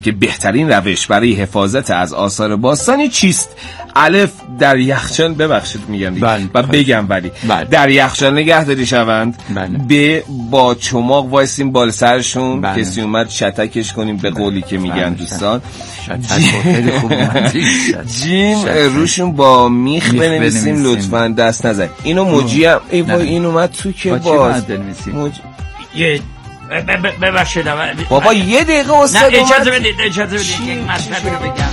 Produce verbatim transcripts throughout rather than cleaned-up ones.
که بهترین روش برای حفاظت از آثار باستانی چیست؟ الف، در یخچال، ببخشید میگم دیگه بله. و بگم ولی بله. در یخچال نگهداری شوند. بله. ب، با چماق وایسیم بال سرشون، بله. کسی اومد شتکش کنیم به قولی که میگن بله. دوستان. خیلی خوب. جیم، روشون با میخ بنویسیم، لطفاً دست نزن. اینو موجی هم ای وای این اومد تو که باز موج... یه ببخشید بابا یه دقیقه استاد نه اجازه بدید اجازه بدید یک مطلبی رو بگم.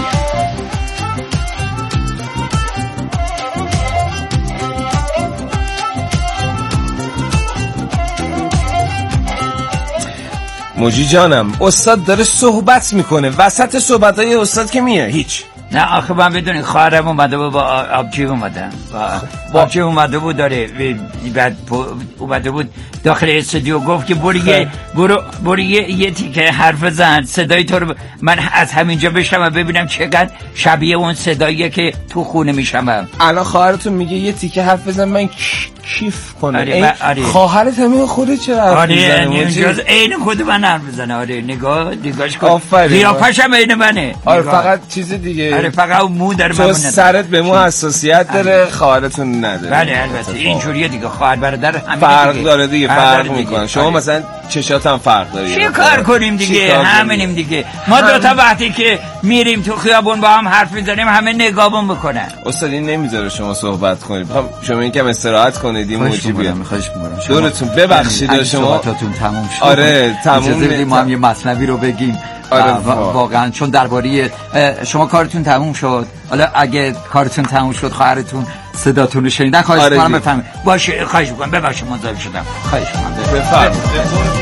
موجی جانم، استاد داره صحبت میکنه، وسط صحبتای استاد که میه هیچ. نه آخه من بدونی خواهرم اومده بود با آبجی اومدن با آبجی اومده بود داره بعد اومده بود داخل استودیو گفت که برو یه برو برو یه, یه تیکه حرف زن صدای تو رو من از همینجا بشنوم ببینم چقدر شبیه اون صداییه که تو خونه میشنوم. الان خواهرتون میگه یه تیکه حرف بزن من کیف کنم. آره آره. خواهرت همین خودت چرا حرف آره میزنه؟ آره عین خود من حرف میزنه. آره نگاه نگاهش کن آفرین قیافش هم عین منه. آره فقط چیز دیگه آره فقط اون مو داره تو سرت به مو حساسیت داره خواهرتون نداره. بله البته اینجوریه دیگه خواهر برادر همین فرق داره دیگه فرق میکنه. شما مثلا چشات هم فرق داره. چی کار کنیم دیگه همینیم دیگه ما دو تا وقتی که میریم تو خیابون با هم حرف میزنیم همه نگاهمون میکنن. استاد این نمیذاره شما صحبت کنید. شما یکم استراحت کنید. این موجی بیاد. خواهش می‌کنم. دورتون ببخشید شما صحبتاتون تموم شد. آره تموم. اجازه بدید ما هم یه مطلبی رو بگیم. آره واقعا چون درباره شما کارتون تموم شد. حالا اگه کارتون تموم شد خواهرتون صداتون رو شنیدن خواهش آره می‌کنم بفهمید. باشه خواهش می‌کنم ببخشید مزاحم شدم. خواهش می‌کنم. بفرمایید.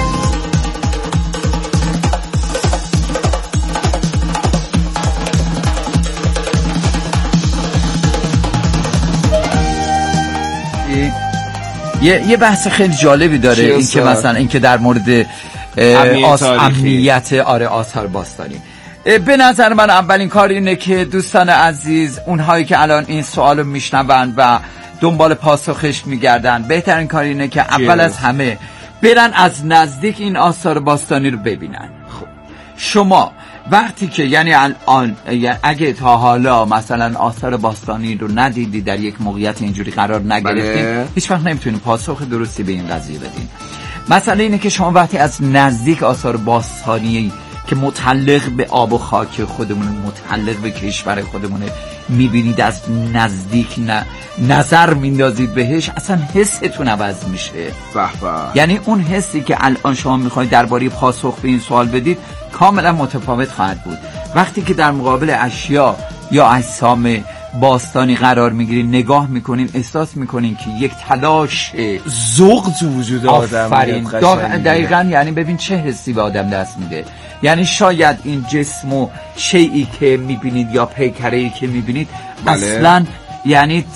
یه یه بحث خیلی جالبی داره این که مثلا این که در مورد امنیت, امنیت آره آثار باستانی. به نظر من اولین کار اینه که دوستان عزیز اونهایی که الان این سوالو میشنوند و دنبال پاسخش میگردن بهترین کار اینه که اول از همه برن از نزدیک این آثار باستانی رو ببینن. خب شما وقتی که یعنی الان اگه تا حالا مثلا آثار باستانی رو ندیدی در یک موقعیت اینجوری قرار نگرفتین بله. هیچ وقت نمیتونین پاسخ درستی به این قضیه بدین. مثلا اینه که شما وقتی از نزدیک آثار باستانی که متعلق به آب و خاک خودمون متعلق به کشور خودمونه میبینید از نزدیک نه نظر میندازید بهش اصلا حستون عوض میشه. یعنی اون حسی که الان شما میخواید درباره پاسخ به این سوال بدید کاملا متفاوت خواهد بود. وقتی که در مقابل اشیا یا اجسام باستانی قرار میگیرین نگاه میکنین احساس میکنین که یک تلاش ذوق تو وجود آدم آفرین دقیقاً. یعنی ببین چه حسی به آدم دست میده. یعنی شاید این جسم و شیئی که میبینید یا پیکره‌ای که میبینید بله. اصلا یعنی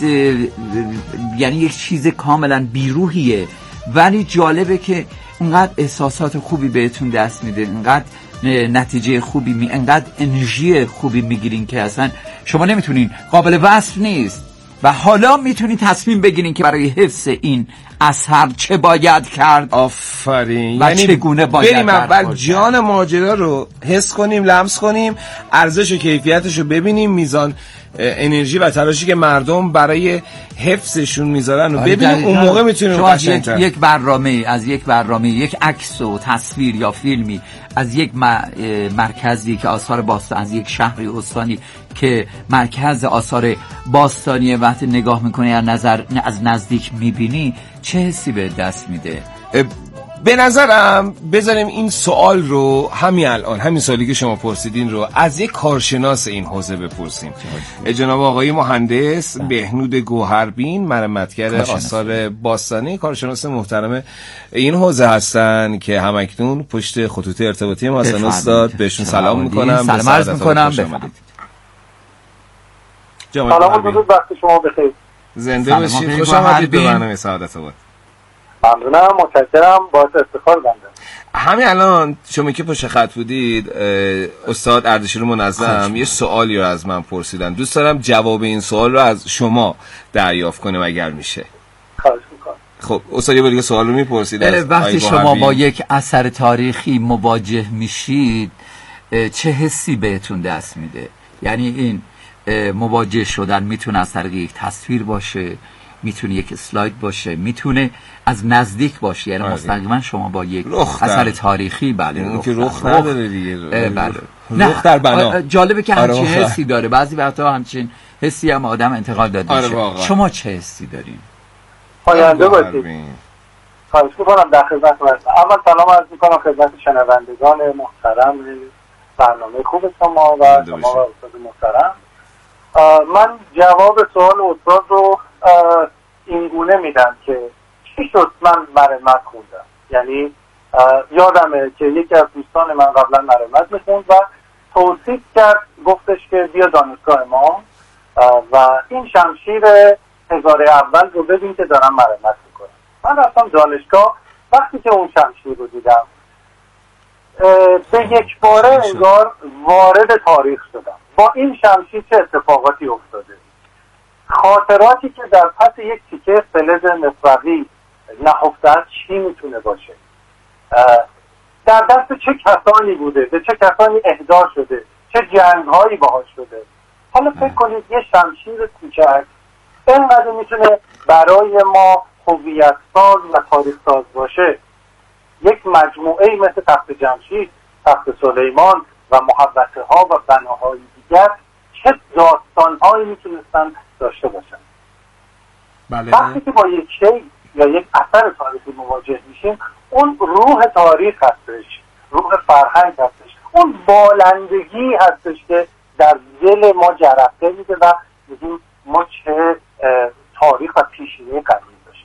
یعنی یک چیز کاملا بیروحیه ولی جالبه که انقدر احساسات خوبی بهتون دست میده انقدر نتیجه خوبی می انقدر انرژی خوبی میگیرین که اصلا شما نمیتونین قابل وصف نیست و حالا میتونین تصمیم بگیرین که برای حفظ این اثر چه باید کرد. آفرین. یعنی چگونه باید بریم اول جان ماجرا رو حس کنیم لمس کنیم ارزش و کیفیتش رو ببینیم میزان انرژی و تلاشی که مردم برای حفظشون میذارن و ببینیم اون موقع میتونیم قشنگ‌تر یک برنامه از یک برنامه یک عکس و تصویر یا فیلمی از یک مرکزی که آثار باستانی از یک شهری استانی که مرکز آثار باستانی وقتی نگاه میکنی از نظر از نزدیک میبینی چه حسی به دست میده؟ به نظرم بذاریم این سوال رو همین الان همین سوالی که شما پرسیدین رو از یک کارشناس این حوزه بپرسیم. جناب آقای مهندس بهنود گوهربین مرمتگر آثار باستانی کارشناس محترم این حوزه هستن که همکنون پشت خطوط ارتباطی ما هستن. استاد بهشون سلام میکنم. سلام عرض میکنم. بفرمایید. سلام و درود وقت شما بخیر. زنده باشید. خوش آمدید به برنامه سعادت آباد. ممنونم متشکرم باعث افتخار بنده. همین الان شما که پشت خط بودید استاد اردشیر منظم یه سوالی رو از من پرسیدن. دوست دارم جواب این سوال رو از شما دریافت کنم اگر میشه. خواهش میکنم. خب استاد یه بار سوال رو میپرسید وقتی شما با یک اثر تاریخی مواجه میشید چه حسی بهتون دست میده؟ یعنی این مواجه شدن میتونه از طریق یک تصویر باشه، میتونه یک اسلاید باشه، میتونه از نزدیک باشه، یعنی مستقیما شما با یک اثر تاریخی بله اون که رخ نداره دیگه بله رخ در بنا. جالبه که همچین حسی داره، بعضی وقتا همچین حسی هم آدم انتقال داده میشه. آره شما چه حسی دارین؟ پاینده باشید. خواهش میکنم در خدمت هستم. اول سلام عرض میکنم خدمت شنوندگان محترم برنامه خوب شما و شما و استاد محترم. من جواب سوال استاد رو این گونه میدم که چی شد من مرمت خوندم. یعنی یادمه که یکی از دوستان من قبلا مرمت میخوند و توصیف کرد، گفتش که بیا دانشگاه ما و این شمشیر هزاره اول رو ببین که دارم مرمت میکنم. من رفتم دانشگاه، وقتی که اون شمشیر رو دیدم به یک باره انگار وارد تاریخ شدم. با این شمشیر چه اتفاقاتی افتاده، خاطراتی که در پس یک تیکه فلز مفرغی نهفته است چی میتونه باشه، در دست چه کسانی بوده، به چه کسانی اهدا شده، چه جنگهایی باهاش شده. حالا فکر کنید یه شمشیر کوچک اینقدر میتونه برای ما هویت ساز و تاریخ ساز باشه. یک مجموعه مثل تخت جمشید، تخت سلیمان و محوطه ها و بناهای دیگر چه داستان هایی میتونستن داشته باشن. بله. وقتی که با یک شی یا یک اثر تاریخی مواجه میشیم، اون روح تاریخ هستش، روح فرهنگ هستش، اون بالندگی هستش که در دل ما جرقه میده و میگیم ما چه تاریخ و پیشینه قدیم داشتیم.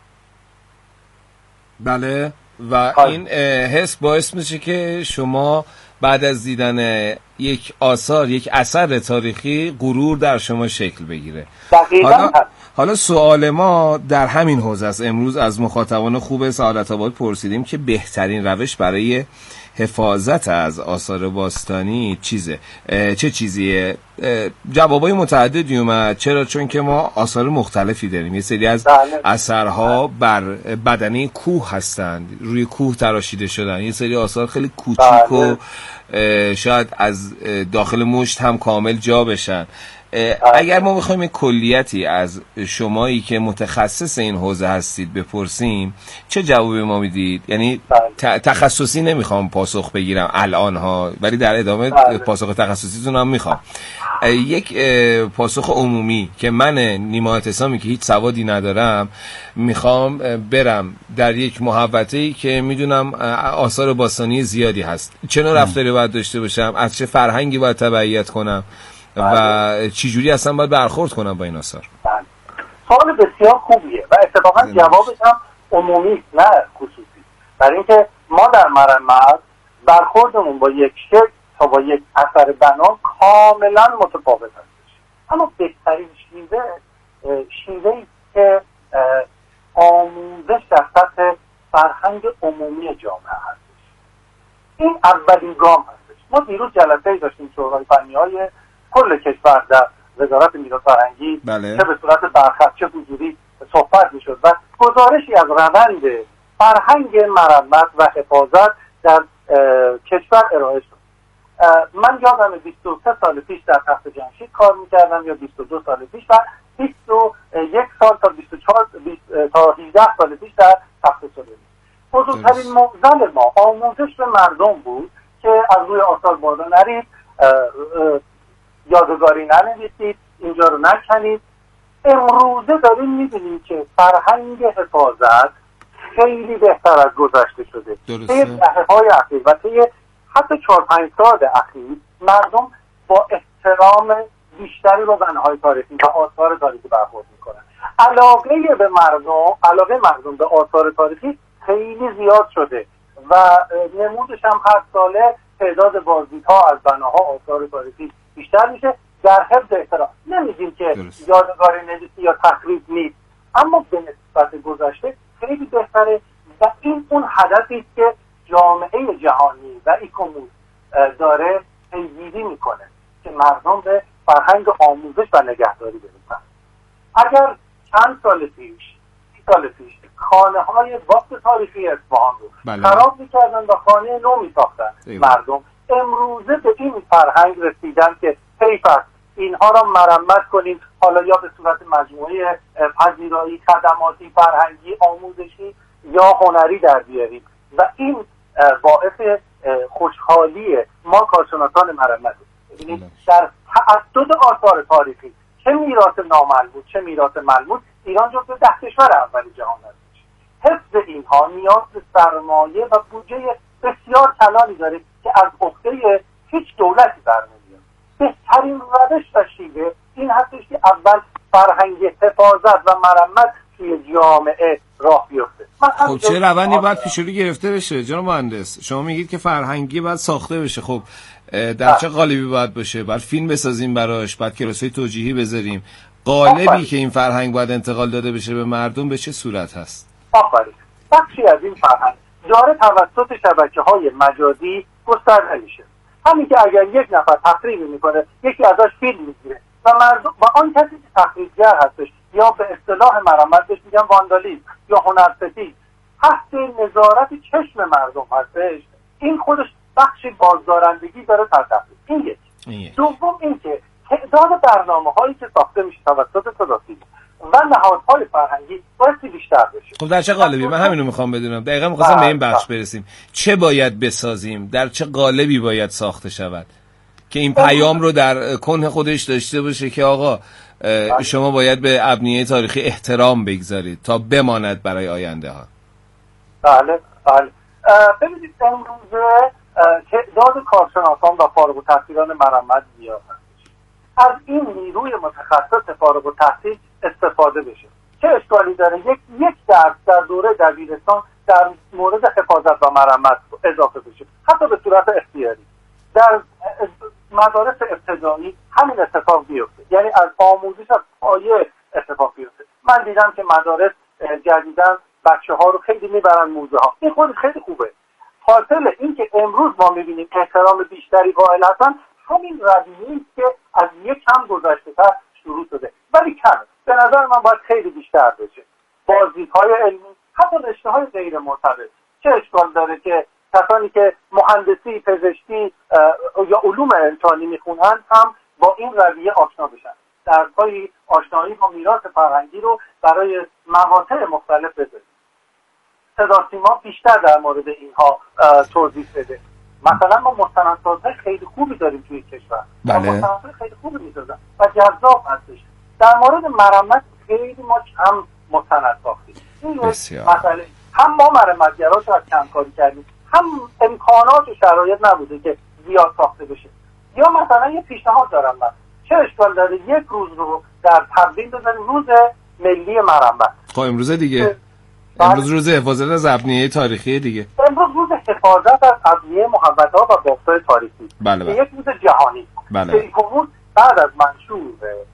بله. و این حس باعث میشه که شما بعد از دیدن یک آثار، یک اثر تاریخی، غرور در شما شکل بگیره. حالا حالا سوال ما در همین حوزه است. امروز از مخاطبان خوب سعادت آباد پرسیدیم که بهترین روش برای حفاظت از آثار باستانی چیزه، چه چیزیه؟ جوابای متعددی اومد. چرا؟ چون که ما آثار مختلفی داریم. یه سری از اثرها بر بدنه کوه هستند، روی کوه تراشیده شدن. یه سری آثار خیلی کوچیک و شاید از داخل مشت هم کامل جا بشن. اگر ما بخوایم یک کلیتی از شمایی که متخصص این حوزه هستید بپرسیم، چه جوابی ما میدید؟ یعنی تخصصی نمیخوام پاسخ بگیرم الان ها، ولی در ادامه پاسخ تخصصیتون هم میخوام. یک پاسخ عمومی که من نیما اعتصامی که هیچ سوادی ندارم میخوام برم در یک محوطه‌ای که میدونم آثار باستانی زیادی هست، چه نوع رفتاری باید داشته باشم، از چه فرهنگی باید تبعیت کنم و چی جوری اصلا باید برخورد کنم با این آثار؟ سوال بسیار خوبیه و اتفاقا جوابش هم عمومی نه خصوصی، برای اینکه ما در مرمت برخوردمون با یک شکل تا با یک اثر بنا کاملا متفاوت هستش. اما بهترین شیوه شیوهی که آموزش در سطح فرهنگ عمومی جامعه هستش. این اولین گام هستش. ما دیروز جلسه‌ای داشتیم شورای فنی‌های کل کشور در وزارت میراث فرهنگی، بله. چه به صورت برخط چه حضوری صحبت میشد و گزارشی از روند فرهنگ مرمت و حفاظت در کشور ارائه شد. من یادم بیست و سه سال پیش در تخت جمشید کار میکردم یا بیست و دو سال پیش و بیست و یک سال تا بیست و چهار تا هجده سال پیش در تخت سلیمان. بزرگترین معضل ما آموزش به مردم بود که از روی آثار بالا نرید، یادگاری ننویسید، اینجا رو نکنید. امروزه داریم میبینیم که فرهنگ حفاظت خیلی بهتر از گذشته شده. طی دهه‌های اخیر و طی حتی چهار پنج سال اخیر مردم با احترام بیشتری با بناهای تاریخی و آثار تاریخی برخورد میکنن. علاقه به مردم، علاقه مردم به آثار تاریخی خیلی زیاد شده و نمودش هم هر ساله تعداد بازدیدها از بناها آثار تاریخی بیشتر میشه. در حفظ احترام نمیگیم که درست. یادگاری نویسی یا تخریب نیست، اما به نسبت گذشته خیلی بهتره و این اون هدفی است که جامعه جهانی و ایکوموس داره پیگیری میکنه که مردم به فرهنگ آموزش و نگهداری برسن. اگر چند سال پیش سی سال پیش خانه های باغ تاریخی اصفهان رو بله. خراب میکردن و خانه نو میساختن، مردم امروزه به این فرهنگ رسیدن که حیف است اینها را مرمت کنیم، حالا یا به صورت مجموعه پذیرایی، خدماتی، فرهنگی، آموزشی یا هنری در بیاریم و این باعث خوشحالی ما کارشناسان مرمت. ببینید در تعدد آثار تاریخی چه میراث ناملموس چه میراث ملموس، ایران جزو ده کشور اول جهان است. حفظ اینها نیاز به سرمایه و بودجه بسیار کلانی داره که از عهده هیچ دولتی برنمیاد. بهترین روش و شیوه این هستش که اول فرهنگ حفاظت و مرمت توی جامعه راه بیفته. خب چه روندی باید پیش رو گرفته بشه جناب مهندس؟ شما میگید که فرهنگی باید ساخته بشه، خب در چه قالبی باید باشه؟ باید فیلم بسازیم براش، باید کلاس‌های توجیهی بذاریم، قالبی که این فرهنگ باید انتقال داده بشه به مردم به چه صورت هست؟ آفرین. بخشی از این فرهنگ داره توسط شبکه‌های مجازی گسترده میشه. همین که اگر یک نفر تخریبی میکنه یکی ازش فیلم میگیره و مردم و آن کسی که تخریبگر هستش یا به اصطلاح مرمت بهش میگن واندالیسم یا هنرستید تحت نظارت چشم مردم هستش، این خودش بخشی بازدارندگی داره در تخریب. این یک. دوم این که تعداد برنامه‌هایی که ساخته میشه توسط صداسی و نهادهای فرهنگی باید بیشتر بشه. خب در چه قالبی؟ من همینو میخوام بدونم. دقیقاً می‌خواستم به این بخش برسیم. چه باید بسازیم؟ در چه قالبی باید ساخته شود که این پیام رو در کنه خودش داشته باشه که آقا شما باید به ابنیه تاریخی احترام بگذارید تا بماند برای آینده ها. بله بله. ببینید امروزه تعداد کارشناسان و فارغ التحصیلان مرمت زیاد هست. از این نیروی متخصص فارغ التحصیل استفاده بشه. چه اشکالی داره یک یک درس در دوره دبیرستان در مورد حفاظت و مرمت اضافه بشه، حتی به صورت اختیاری. در مدارس ابتدایی همین اتفاق بیفته، یعنی از آموزش از پایه اتفاق بیفته. من دیدم که مدارس جدیدن بچه ها رو خیلی میبرن موزه ها، این خودش خیلی خوبه. حاصل این که امروز ما میبینیم احترام بیشتری قائل هستن، همین رویه‌ای است که از یک کم گذشته‌تر شروع شده، ولی کم. به نظر من باید خیلی بیشتر بشه. بازدیدهای علمی، حتی رشته‌های غیر مرتبط. چه اشکال داره که کسانی که مهندسی، پزشکی یا علوم انسانی میخونن هم با این رویه آشنا بشن. درس‌های آشنایی با میراث فرهنگی رو برای مقاطع مختلف بذاریم. صدا سیما بیشتر در مورد اینها توضیح بده. مثلا ما مستندسازهای خیلی خوبی داریم توی کشور. بله. مستندسازهای خیلی خوبی میسازن و جذاب هستش. در مورد مرمت خیلی ما کم مستند ساختیم. این مسئله هم ما مرمتگراشو از کمکاری کردیم، هم امکانات و شرایط نبوده که زیاد ساخته بشه. یا مثلا یه پیشنهاد دارم من، چه اشکال داره یک روز رو در تبدیل بزنیم روز ملی مرمت؟ خب امروز دیگه امروز روز حفاظت از ابنیه تاریخی دیگه. امروز روز حفاظت از ابنیه محوطه‌ها و بافت‌های تاریخی. بله بله. یک روز جهانی. بله. سیکومون بعد از منشور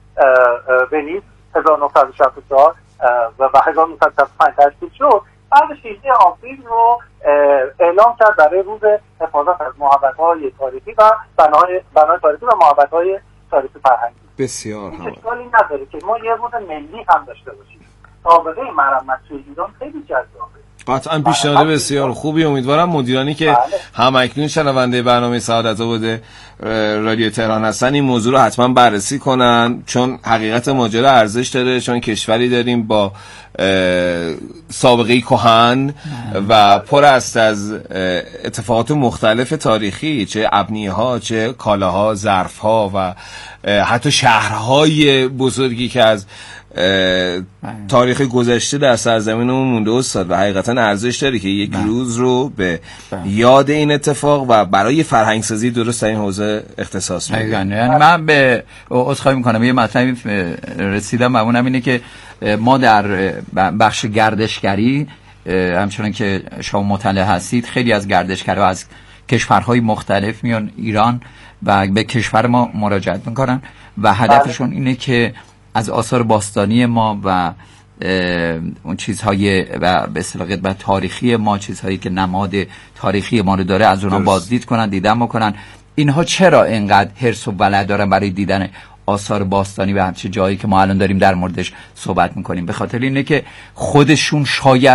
ونیز هزار و نهصد و شصت و چهار و هزار و نهصد و شصت و پنج تشکیل شد، بعد ششم آوریل رو اعلام کرد برای روز حفاظت از محوطه‌های تاریخی و بناهای بناهای تاریخی و محوطه‌های تاریخی فرهنگی. بسیار هم. اشکالی نداره که ما یه روز ملی هم داشته باشیم. سابقه مرمت توی ایران خیلی جذابه. قطعا پیشنهاد بسیار خوبی. امیدوارم مدیرانی که بله. هم اکنون شنونده برنامه سعادت آباد رادیو تهران هستن این موضوع رو حتما بررسی کنن، چون حقیقت ماجرا ارزش داره، چون کشوری داریم با سابقه کهن و پر است از اتفاقات مختلف تاریخی، چه ابنیه ها، چه کالاها، ظرف ها و حتی شهرهای بزرگی که از تاریخ گذشته در سرزمینمون مونده استاد و حقیقتا ارزش داره که یک بله. روز رو به بله. یاد این اتفاق و برای فرهنگ سازی درست در این حوزه اختصاص بدیم. یعنی من به عذرخواهی میکنم یه مطلبی رسیدم و اونم اینه که ما در بخش گردشگری همچنان که شما مطلع هستید خیلی از گردشگرها از کشورهای مختلف میان ایران و به کشور ما مراجعت میکنن و هدفشون بله. اینه که از آثار باستانی ما و اون چیزهای و به اصطلاح قدمت تاریخی ما، چیزهایی که نماد تاریخی ما رو داره، از اونها بازدید کنن، دیدن بکنن. اینها چرا اینقدر حرص و ولع دارن برای دیدن آثار باستانی و همچه جایی که ما الان داریم در موردش صحبت میکنیم؟ به خاطر اینه که خودشون شاید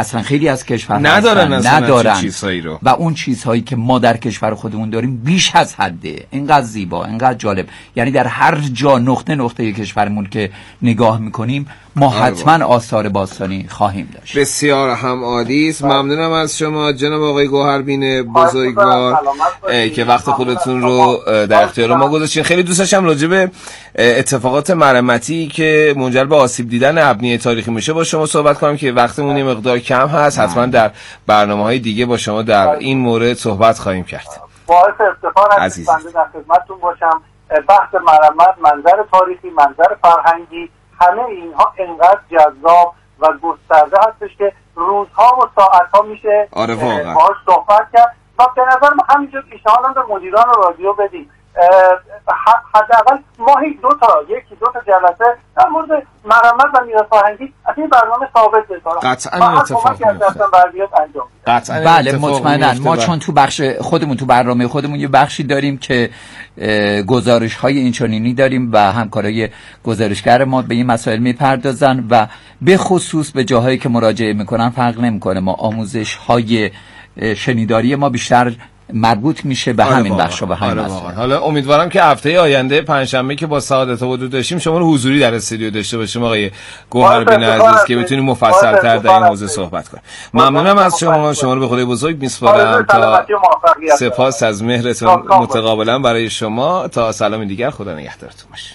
اصلا خیلی از کشورها ندارن ندارن چیزهایی رو و اون چیزهایی که ما در کشور خودمون داریم بیش از حده، اینقدر زیبا، اینقدر جالب. یعنی در هر جا نقطه نقطه کشورمون که نگاه میکنیم ما حتما آثار باستانی خواهیم داشت. بسیار هم عالی است. ممنونم از شما جناب آقای گوهربین بزرگوار که وقت خودتون رو در اختیار ما گذاشتین. خیلی دوست داشتم راجع به اتفاقات مرمتی که منجر به آسیب دیدن ابنیه تاریخی میشه با شما صحبت کنم که وقتمون یه مقدار کم هست. حتما در برنامه‌های دیگه با شما در این مورد صحبت خواهیم کرد. باعث افتخار است بنده در خدمتتون باشم. بحث مرمت، منظر تاریخی، منظر فرهنگی، همه اینها انقدر جذاب و گسترده هستش که روزها و ساعتها میشه باهاش صحبت کرد و به نظر من همینجور پیشنهادم به مدیران رادیو بدیم حداقل ماهی دو تا یکی دو تا جلسه در مورد مرمت و میراث فرهنگی از این برنامه ثابت بذارم. قطعا اتفاق میفته. بله مطمئنا. ما چون تو بخش خودمون تو برنامه خودمون یه بخشی داریم که گزارش های اینچنینی داریم و همکارای گزارشگر ما به این مسائل میپردازن و به خصوص به جاهایی که مراجعه میکنن فرق نمیکنه. ما آموزش های شنیداری ما بیشتر مربوط میشه به همین بخش و به همین مسائل. حالا امیدوارم که هفته آینده پنجشنبه که با سعادت آباد داشتیم شما رو حضوری در استودیو داشته باشیم آقای گوهربین عزیز که بتونیم مفصل‌تر در این موضوع صحبت کنیم. ممنونم از شما. شما رو به خدای بزرگ میسپارم. تا سپاس از مهرتون متقابلا برای شما. تا سلام دیگر، خدا نگهدارتون باشه.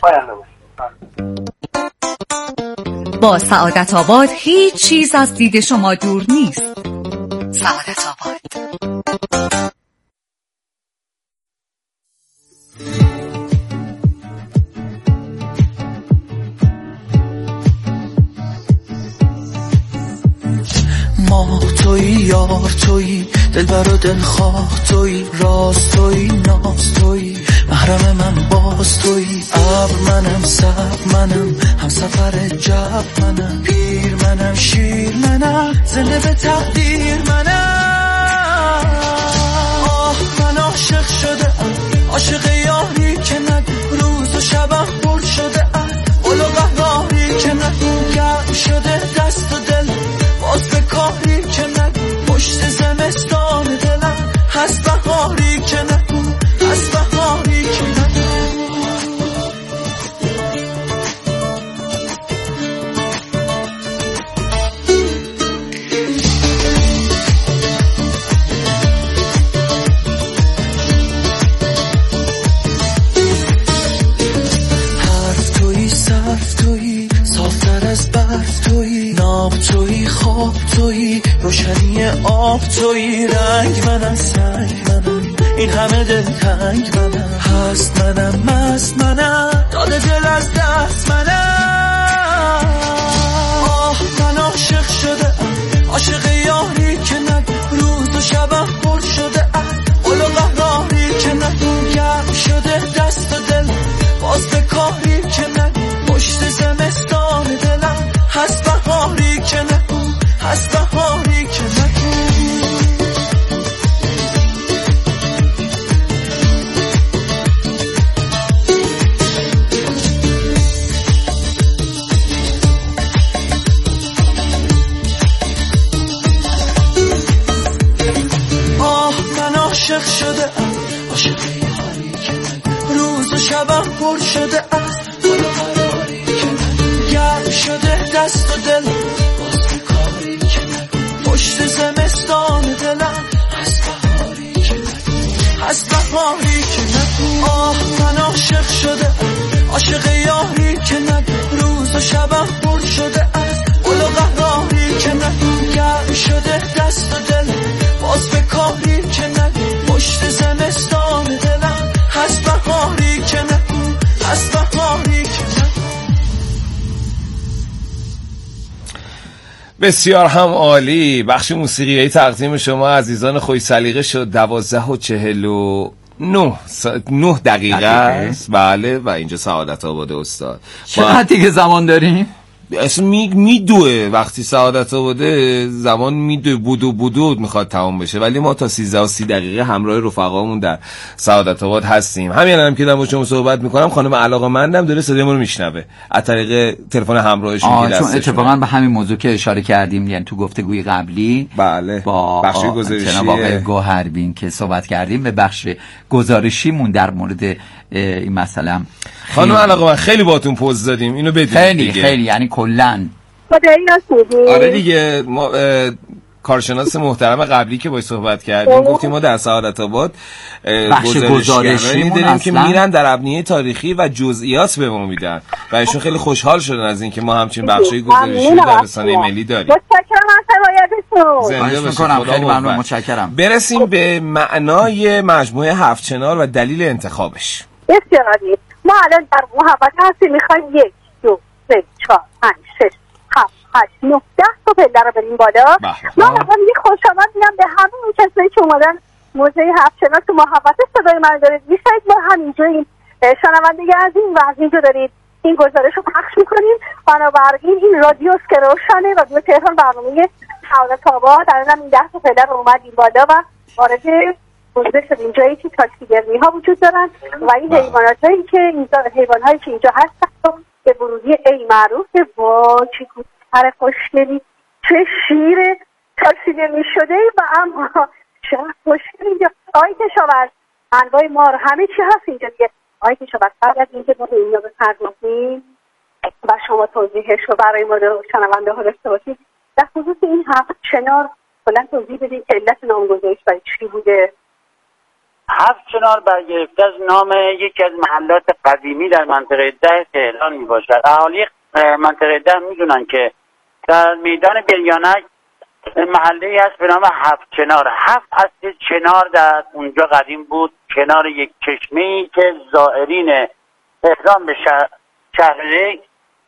با سعادت آباد هیچ چیز از دید شما دور نیست. سعادت آباد. ما توی یار توی دلبر و دلخواه توی راست توی ناز توی محرم من باز توی ابر منم سب منم هم سفر جب منم پیر منم شیر منم زنده به تقدیر منم. آه من عاشق شده ام عاشق یاری که نگو روز و شبم پر شده ام قل و قهاری که نگو گرم شده دست و دل باز به کاری که نگو پشت زمستان دلم هست بهاری که نگو هست بهاری که نگو. حرف توی صرف توی صافتر از برف توی ناب توی خواب توی روشنی آب توی رنگ منم سنگ منم این همه دل تنگ منم هست منم مست منم داده دل از دست منم. آه من عاشق شده ام عاشق یاری که نگو روز و شبم پر شده ام قل و قهاری که نگو گرم شده دست و دل باز به کاری که نگو پشت زمستان دلم هست بهاری که نگو هست بهاری که نگو. آه من عاشق شده ام عاشق یاری که نگو روز و شبم پر شده ام قل و قهاری که نگو گرم شده دست و دل باز به کاری که نگو پشت زمستان دلم هست بهاری که نگو هست بهاری که نگو. آه من عاشق شده ام عاشق یاری که نگو روز و شبم پر شده ام قل و قهاری که نگو گرم شده دست و دل باز به کاری که نگو پشت زمستان دلم هست بهاری که نگو هست بهاری که نگو. بسیار هم عالی. بخش موسیقیایی تقدیم شما عزیزان خوش سلیقه شد. دوازده و چهل و نه نه دقیقه است. بله و اینجا سعادت آباد استاد. چقدر دیگه زمان داریم؟ اصلا می میدوه وقتی سعادت آباده زمان میدوه بودو بودو میخواد تمام بشه، ولی ما تا سیزده و سی دقیقه همراه رفقامون در سعادت آباد هستیم. همین الانم که دارم با شما صحبت میکنم خانم علاقه‌مندم داره صدای ما رو میشنوه از طریق تلفن همراهشون که دستشونه. چون اتفاقا به همین موضوع که اشاره کردیم، یعنی تو گفتگوی قبلی بله با بخش گزارشی جناب آقای گوهربین که صحبت کردیم، به بخش گزارشیمون در مورد این مسئله خانم علاقه‌مند خیلی باهاتون پوز دادیم، اینو بدونید خیلی دیگه. خیلی یعنی کلاً آره دیگه ما کارشناس محترم قبلی که باهاش صحبت کردیم گفتیم ما در سعادت آباد بخش گزارشی داریم که میرن در ابنیه تاریخی و جزئیات به ما میدن و ایشون خیلی خوشحال شدن از اینکه ما همچین بخشی گزارشی در رسانه ملی داریم. متشکرم از حمایتتون. زنده باشید. خیلی ممنون، متشکرم. برسیم به معنای مجموعه هفت چنار و دلیل انتخابش. بسیار عالی. ما الان در محبت هستیم، میخوایم یک دو سه چهار پنج شش هفت هشت نه ده تا پله رو بریم بالا. من اول یه خوشامد میگم به همه اون کسایی که اومدن موزه هفت چنار تو محبت صدای من دارید. میشید ما همینجا این شنونده عزیز و از اینجا دارید این گزارش رو پخش میکنیم. بنابراین این رادیوس که روشنه، رادیو تهران، برنامه سعادت آباد الان این ده تا پله رو اومدیم بالا و وارد موزه شدیم، جایی که تاکسیگرمی ها وجود دارن و این حیوانات هایی که اینجا حیوان هایی که اینجا هستن به ورودی ای معروفه. با چه گوشتر خوشگلی، چه شیر تاکسیگرمی شده و اما چه خوشگلی اینجا. آقای کشاورز انواع مار همه چی هست اینجا دیگه. آقای کشاورز قبل از اینکه ما به اینجا بپردازیم و شما توضیحش رو برای ما شنونده ها داشته باشید، در خصوص این هفت چنار کلا توضیح بدید علت نامگذاریش برای چی بوده؟ هفت چنار برگرفته از نام یکی از محلات قدیمی در منطقه ده تهران می باشد. اهالی منطقه ده می دونن که در میدان بریانک محله هست به نام هفت چنار. هفت اصل چنار در اونجا قدیم بود، کنار یک چشمه‌ای که زائرین تهران به شهر شهر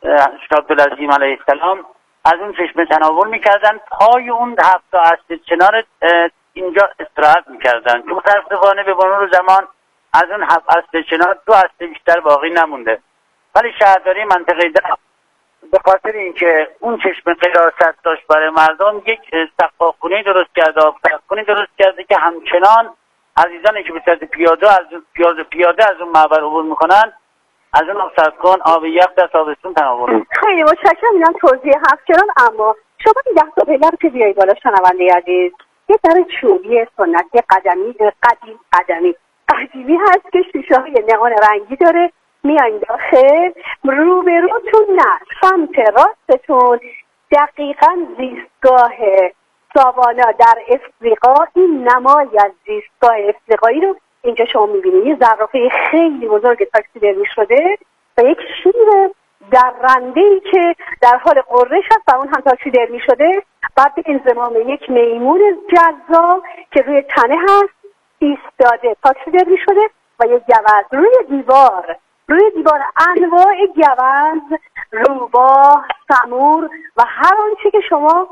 عبدالعظیم علیه السلام از اون چشمه تناول میکردن. پای اون هفت اصل چنار اینجا استراحت میکردن که متاسفانه به مرور زمان از اون هفت اصل چنار دو اصل بیشتر باقی نمونده، ولی شهرداری منطقه ده به خاطر اینکه اون چشمه قراست داشت برای مردم یک سقاخونه درست کرده، آبخونه درست کرده که همچنان عزیزانی که به صورت پیاده از پیاده پیاده از اون معبر عبور میکنن از اون آب سردکن آب یخ در تابستون تناول میکنن. خیلی متشکرم. اینم توضیح هفت چنار. اما شما این ده تا پله رو که بیایی بالا شنونده عزیز، یه در چوبی سنتی قدمی قدیم قدمی قدیمی هست که شیشه های نئون رنگی داره. میایین داخل، روبروتون نه سمت راستتون دقیقاً زیستگاه ساوانا در افریقا، این نمای از زیستگاه افریقایی رو اینجا شما میبینید. یه زرافه خیلی بزرگ تاکسیدرمی شده و یک شیر درنده‌ای که در حال قررش هست و اون هم تاکسیدرمی شده. بعد به انضمام یک میمون جذاب که روی تنه هست ایستاده تاکسیدرمی شده و یک گوزن روی دیوار روی دیوار انواع گوزن، روباه، سمور و هر آنچه که شما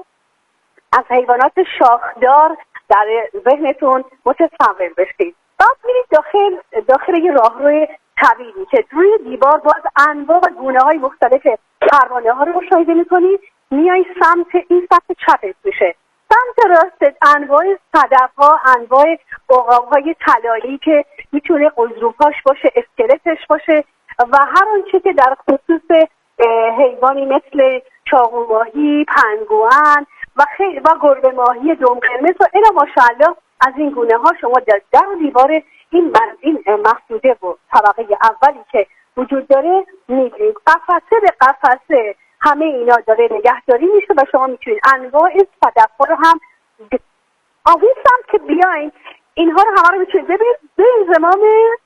از حیوانات شاخدار در ذهنتون متصور بشید. بعد میرید داخل داخل یه راهروی طویلی که روی دیوار باز انواع و گونه های مختلف پروانه ها رو مشاهده میکنید. میای سمت این سمت چپت میشه، سمت راست انواع صدف ها، انواع عقاب های طلایی که میتونه قزروپاش باشه، اسکلتش باشه و هر آنچه که در خصوص حیوانی مثل چاقوماهی، پنگوئن و خیلی و گربه ماهی دم قرمز و الی ماشاءالله از این گونه ها شما در در دیوار این این محدوده و طبقه اولی که وجود داره میبینید. قفسه به قفسه همه اینا داره نگهداری میشه و شما میتونید انواع صدف‌ها رو هم آویز هم که بیاین اینها رو همه رو میتونید ببینید. به انضمام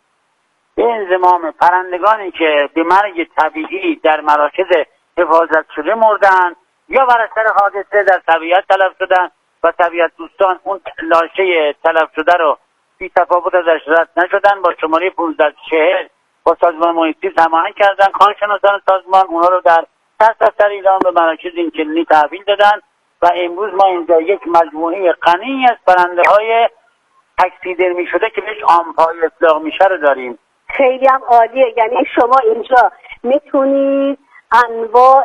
به انضمام پرندگانی که به مرگ طبیعی در مراکز حفاظت شده مردن یا بر اثر حادثه در طبیعت تلف شدن و طبیعت دوستان اون لاشه تلف شده رو بی تفاوت ازش رد نشدن، با شماره پانزده چهل با سازمان محیط زیست هماهنگ کردن. کارشناسان سازمان اونها رو در سرتاسر ایران به مراکز اینکلینی تحویل دادن و امروز ما اینجا یک مجموعه غنی از پرنده‌های تاکسیدرمی شده که بهش آمپای اطلاق میشه رو داریم. خیلی هم عالیه. یعنی شما اینجا میتونید انواع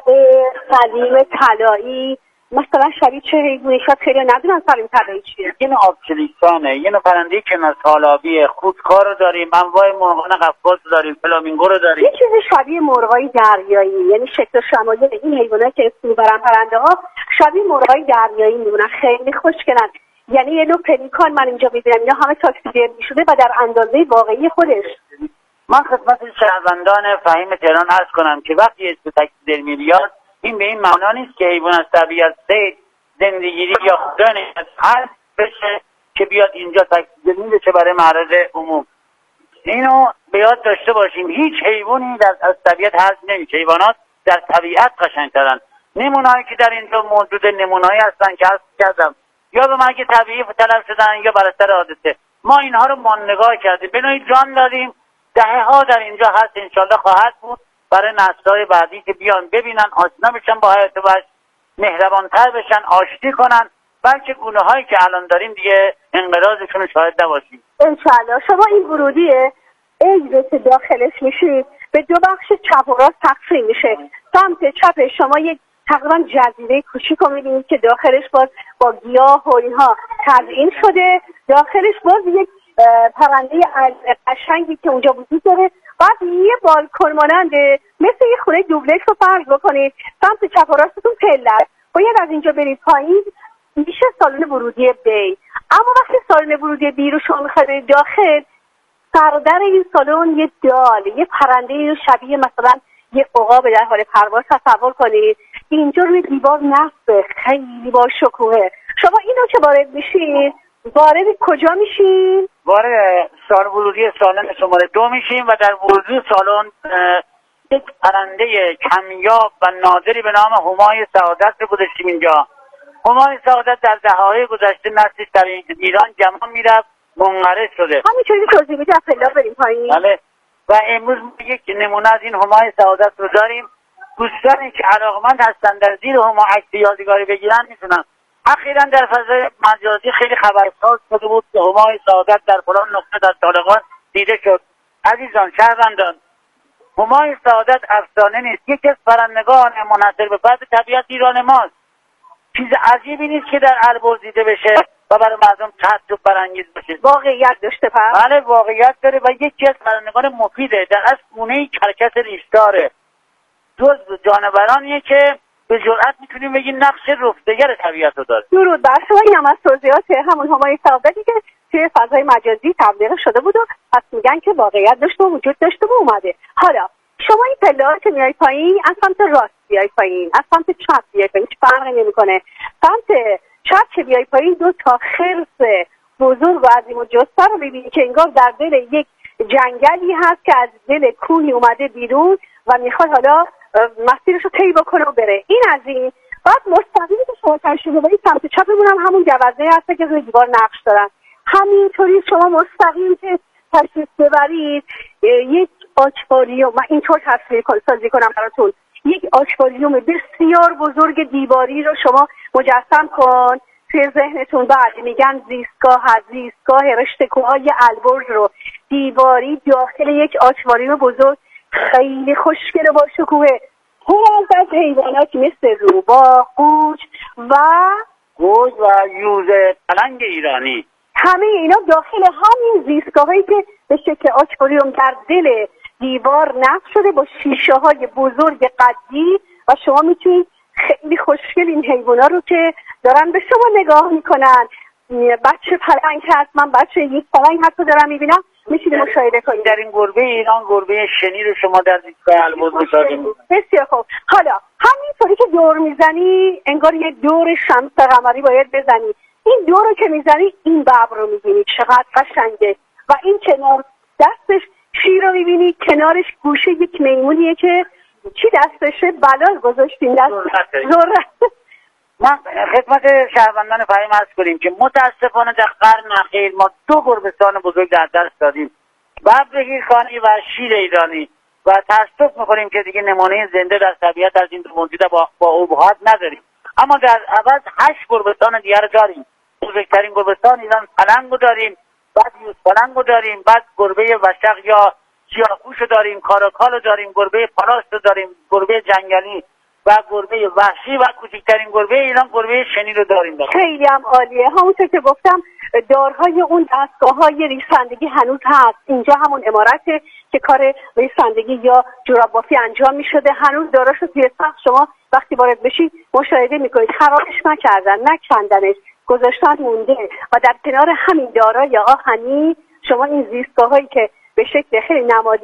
قدیم طلایی، مثلا شبیه چه حیوانی؟ شاید خیلی ندونن سلیم طلایی چیه. یه نوع آبکلیسانه، یه نوع پرنده که مسالابیه، خودکار رو داریم، انواع مرغان قفقاز رو داریم، فلامینگو رو داریم. یه چیز شبیه مرغای دریایی، یعنی شکل شمایل این حیوانات که اسم میبرن پرنده ها شبیه مرغای دریایی میمونن، خیلی خوشگلن. یعنی یه نوع پلیکان من اینجا میبینم، اینا همه تاکسیدرمی شده و در اندازه واقعی خودش. من خدمت شهروندان فهیم تهران عرض کنم که وقتی اسم تاکسیدرمی بیاد این به این معنا نیست که حیوان از طبیعت صید زندگیری یا خودن هر بشه که بیاد اینجا تاکسیدرمی بشه برای معرض عموم. اینو به یاد داشته باشیم، هیچ حیوانی در از طبیعت حذف نمیشه. حیوانات در طبیعت قشنگترن. نمونه‌هایی که در اینجا موجود نمونه‌هایی هستن که عرض کردم یا به مرگ طبیعی طلب شدن یا بر اثر حادثه. ما اینها رو مان نگاه کردیم، به نوعی جان دادیم. دهه ها در اینجا هست، انشالله خواهد بود برای نسل‌های بعدی که بیان ببینن، آشنا بشن با حیات وحش، مهربان‌تر بشن، آشتی کنن، بلکه گونه‌هایی که الان داریم دیگه انقراضشون رو شاهد نباشیم. انشالله. شما این ورودیه ایزه که داخلش میشید به دو بخش چپ و راست تقسیم میشه. سمت چپ شما یک تقریبا جزیره کوچیک رو میبینید که داخلش باز با گیاه و اینها تزیین شده، داخلش باز یک پرنده قشنگی که اونجا وجود داره. بعد یه بالکن ماننده مثل یه خونه دوبلکس رو فرض بکنید، سمت چپ و راستتون پله، باید از اینجا برید پایین میشه سالن ورودی بی. اما وقتی سالن ورودی بی رو شما میخواید برید داخل، سردر این سالن یه دال، یه پرنده شبیه مثلا یه عقاب در حال پرواز تصور کنید. اینجا روی دیوار نصبه، خیلی با شکوهه. شما اینو که وارد میشین، وارد کجا میشین؟ وارد سالن ورودی سالن شماره دو میشیم و در ورودی سالن یک پرنده کمیاب و نادری به نام همای سعادت رو گذاشتیم اینجا. همای سعادت در دهه‌های گذشته نسلش در ایران جمع میرفت، منقرض شده. همینطوری توضیح میده فعلا بریم پایین. بله. و امروز یک نمونه از این همای سعادت رو داریم. دوستانی که علاقمند هستن در زیر هما عکس یادگاری بگیرن میتونن. اخیراً در فضای مجازی خیلی خبرساز شده بود که همای سعادت در فلان نقطه در طالقان دیده شد. عزیزان شهروندان، همای سعادت افسانه نیست، یکی از پرندگان منحصر به فرد طبیعت ایران ماست. چیز عجیبی نیست که در البرز دیده بشه و برای مردم تعجب برانگیز بشه. واقعیت داشته پس؟ بله واقعیت داره و یکی از پرندگان مفیده. در اصل گونه‌ای کرکس ریش‌داره، جز جانورانیه که به جرئت میتونیم بگیم نقش رفتگر طبیعت رو داره. درود بر شما. این هم از توضیحات همون همای سعادتی که توی فضای مجازی تبلیغ شده بود و پس میگن که واقعیت داشته و وجود داشته و اومده. حالا شما این پله‌ها که میای پایین، از سمت راست بیای پایین، از سمت چپ بیای پایین، هیچ فرقی نمیکنه. سمت چپ که بیای پایین دو تا خرس بزرگ و عظیم الجثه رو ببینی که انگار در دل یک جنگلی هست که از دل کوهی اومده بیرون و میخواد حالا مسیرش رو طی بکنه و بره. این از این. بعد مستقیمی که شما تشریف ببرید سمت چپمون هم همون گوزنه هست که روی دیوار نقش دارن. همینطوری شما مستقیم که تشریف ببرید یک آکواریوم، من اینطور تصویر سازی کنم براتون، یک آکواریوم بسیار بزرگ دیواری رو شما مجسم کن توی ذهنتون. بعد میگن زیستگاه هست، زیستگاه رشته کوههای البرز رو دیواری داخل یک آکواریوم بزرگ خیلی خوشگل و با شکوه، پر از حیوانات مثل روباه، قوچ و گوز و یوز پلنگ ایرانی. همه اینا داخل همین زیستگاهایی که به شکل آکواریوم در دل دیوار نصب شده با شیشه های بزرگ قدی و شما میتونید خیلی خوشگل این حیوانا رو که دارن به شما نگاه میکنن. بچه پلنگ هست، من بچه یک پلنگ حتی دارم میبینم، میتونید مشاهده کنید. در این گربه ایران گربه شنی رو شما در زیستگاه البرز مشاهده. بسیار خوب. حالا همینطوری که دور میزنی انگار یه دور شمس قمری باید بزنی. این دور رو که میزنی این ببر رو میبینی چقدر قشنگه و این کنار دستش شیر رو میبینی، کنارش گوشه یک میمونیه که چی دستشه؟ بلال گذاشتیم دست ذرت. من خدمت شهروندان فهیم عرض کنیم که متاسفانه در قرن اخیر ما دو گربستان بزرگ در دست دادیم، ببر هیرکانی و شیر ایرانی، و تاسف میکنیم که دیگه نمونه زنده در طبیعت از این دو موجود با, با ابهات نداریم. اما در عوض هشت گربستان دیگر رو داریم. بزرگترین گربستان ایران پلنگو داریم، بعد یوز پلنگو داریم، بعد گربه وشق یا سیاه‌پوشو داریم، کاراکالو داریم، گربه پالاستو داریم، گربه جنگلی و گربه وحشی و کوچکترین گربه ایران گربه شنی رو داریم. خیلی هم عالیه. همونطور که گفتم دارهای اون دستگاه‌های ریسندگی هنوز هست. اینجا همون عمارته که کار ریسندگی یا جوراب بافی انجام می‌شده. هنوز داراشو توی سقف شما وقتی وارد بشید مشاهده می‌کنید. خرابش نکردن، نکندنش، گذاشتن مونده. و در کنار همین دارای آهنی شما این زیستگاه‌هایی که به شکل خیلی نمادی